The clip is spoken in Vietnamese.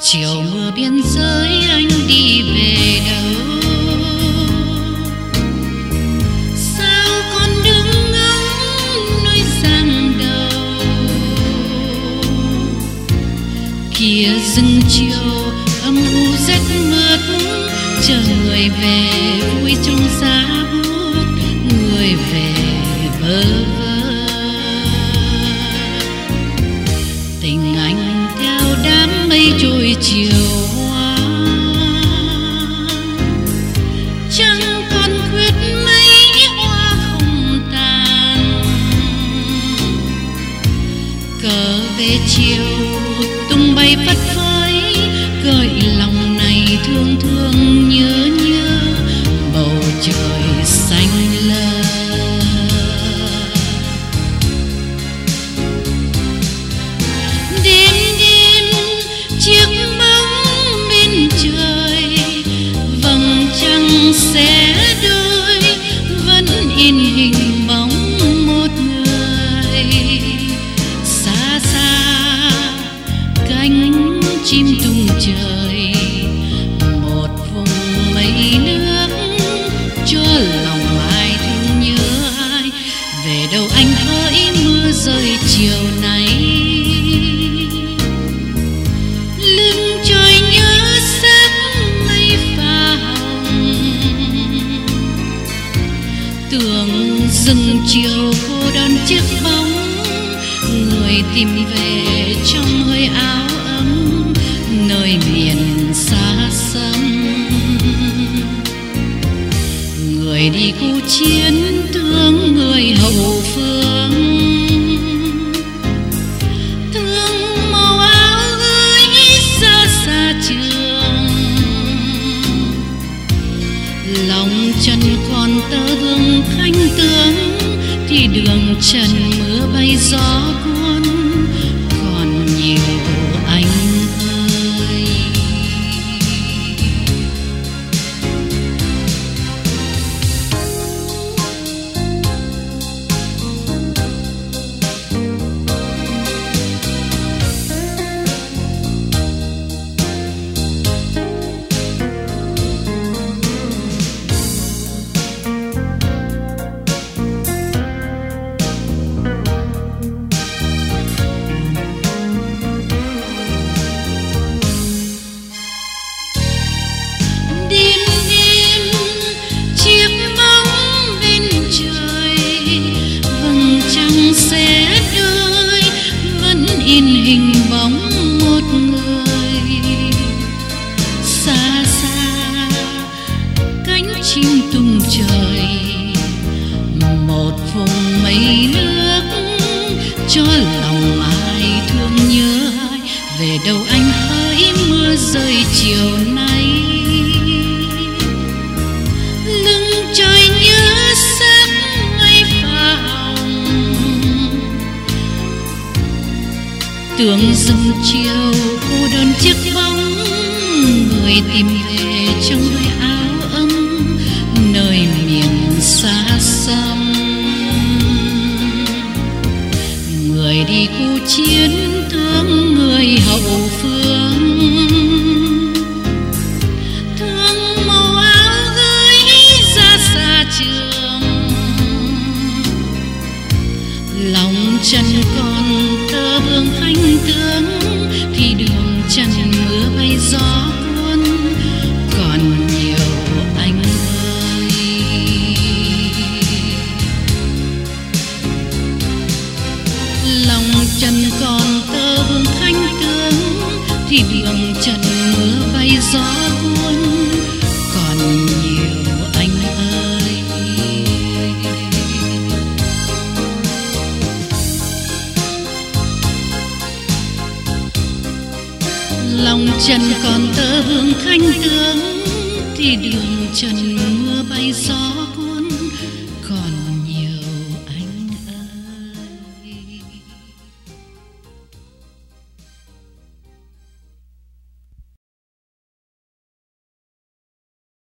chiều mưa biên giới anh đi về đâu? Sao con đứng ngóng nơi giang đầu? Kia rừng chiều âm u rét mướt, chờ người về vui trong giá bút, người về bơ vơ. Tình anh theo đám mây trôi chiều hoa, chẳng còn khuyết mấy hoa không tàn. Cờ về chiều tung bay phất phới, gợi lòng này thương thương nhớ nhớ. Bầu trời xanh lơ, đêm đêm chiếc bóng bên trời, vầng trăng xé đôi, vẫn in hình bóng một người. Xa xa cánh chim tung trời, một vùng mây nước cho lòng ai thương nhớ ai. Về đâu anh hỡi mưa rơi chiều nay, lưng trôi nhớ sắc mây pha hồng. Tưởng rừng chiều cô đơn chiếc bóng, người tìm về trong hơi áo ấm, nơi miền xa xăm. Người đi khu chiến thương người hậu phương, thương màu áo gửi xa xa trường. Lòng chân còn tơ hương khanh tướng, thì đường trần mưa bay gió cuốn. Còn nhiều anh ơi, in hình bóng một người. Xa xa cánh chim tung trời, một vùng mây nước cho lòng ai thương nhớ ai. Về đâu anh hỡi mưa rơi chiều nay, lưng trôi nhớ sắc mây pha hồng. Tưởng rừng chiều cô đơn chiếc bóng, người tìm về trong hơi áo ấm, nơi miền xa xăm. Người đi khu chiến thương người hậu phương, thương màu áo gửi ra xa trường. Lòng chân còn tơ vương khanh tướng, thì đường trần mưa bay gió cuốn. Còn nhiều anh ơi, lòng trần còn tơ vương khanh tướng, thì đường trần mưa bay gió cuốn. Còn nhiều anh ơi, lòng trần còn tơ hương khanh tướng, thì đường trần mưa bay gió